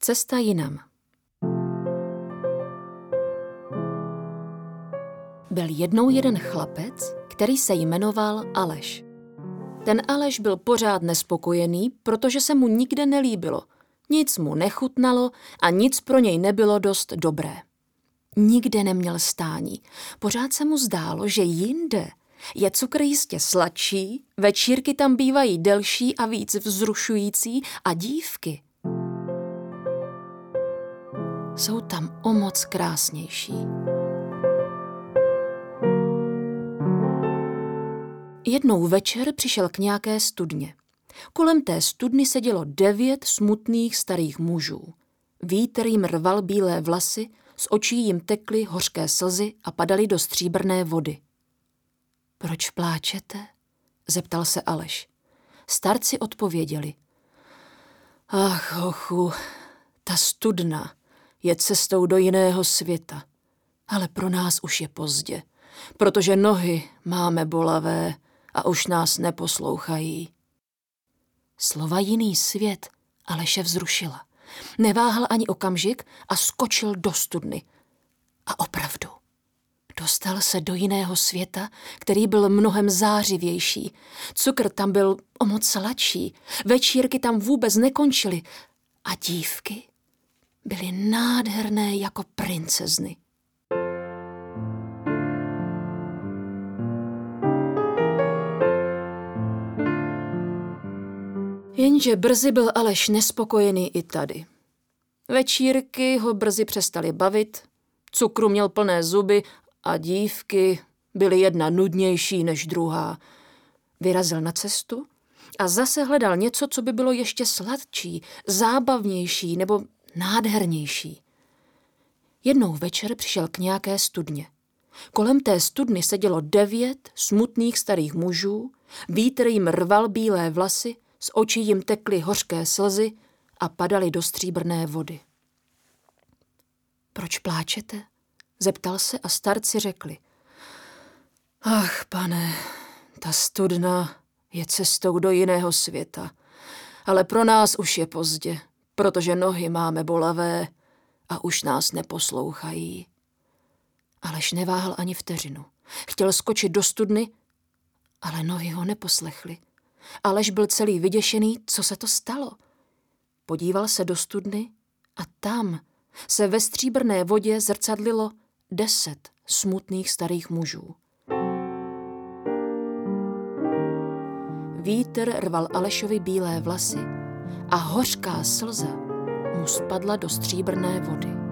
Cesta jinam. Byl jednou jeden chlapec, který se jmenoval Aleš. Ten Aleš byl pořád nespokojený, protože se mu nikde nelíbilo. Nic mu nechutnalo a nic pro něj nebylo dost dobré. Nikde neměl stání. Pořád se mu zdálo, že jinde je cukr jistě sladší, večírky tam bývají delší a víc vzrušující a dívky jsou tam o moc krásnější. Jednou večer přišel k nějaké studně. Kolem té studny sedělo 9 smutných starých mužů. Vítr jim rval bílé vlasy, z očí jim tekly hořké slzy a padaly do stříbrné vody. Proč pláčete? Zeptal se Aleš. Starci odpověděli. Ach, hochu, ta studna je cestou do jiného světa, ale pro nás už je pozdě, protože nohy máme bolavé a už nás neposlouchají. Slova jiný svět Aleše vzrušila. Neváhal ani okamžik a skočil do studny. A opravdu, dostal se do jiného světa, který byl mnohem zářivější. Cukr tam byl o moc sladší, večírky tam vůbec nekončily a dívky byly nádherné jako princezny. Jenže brzy byl Aleš nespokojený i tady. Večírky ho brzy přestaly bavit, cukru měl plné zuby a dívky byly jedna nudnější než druhá. Vyrazil na cestu a zase hledal něco, co by bylo ještě sladčí, zábavnější nebo nádhernější. Jednou večer přišel k nějaké studně. Kolem té studny sedělo 9 smutných starých mužů, vítr jim rval bílé vlasy, z očí jim tekly hořké slzy a padaly do stříbrné vody. Proč pláčete? Zeptal se a starci řekli. Ach, pane, ta studna je cestou do jiného světa, ale pro nás už je pozdě, protože nohy máme bolavé a už nás neposlouchají. Aleš neváhal ani vteřinu. Chtěl skočit do studny, ale nohy ho neposlechly. Aleš byl celý vyděšený, co se to stalo. Podíval se do studny a tam se ve stříbrné vodě zrcadlilo 10 smutných starých mužů. Vítr rval Alešovi bílé vlasy a hořká slza mu spadla do stříbrné vody.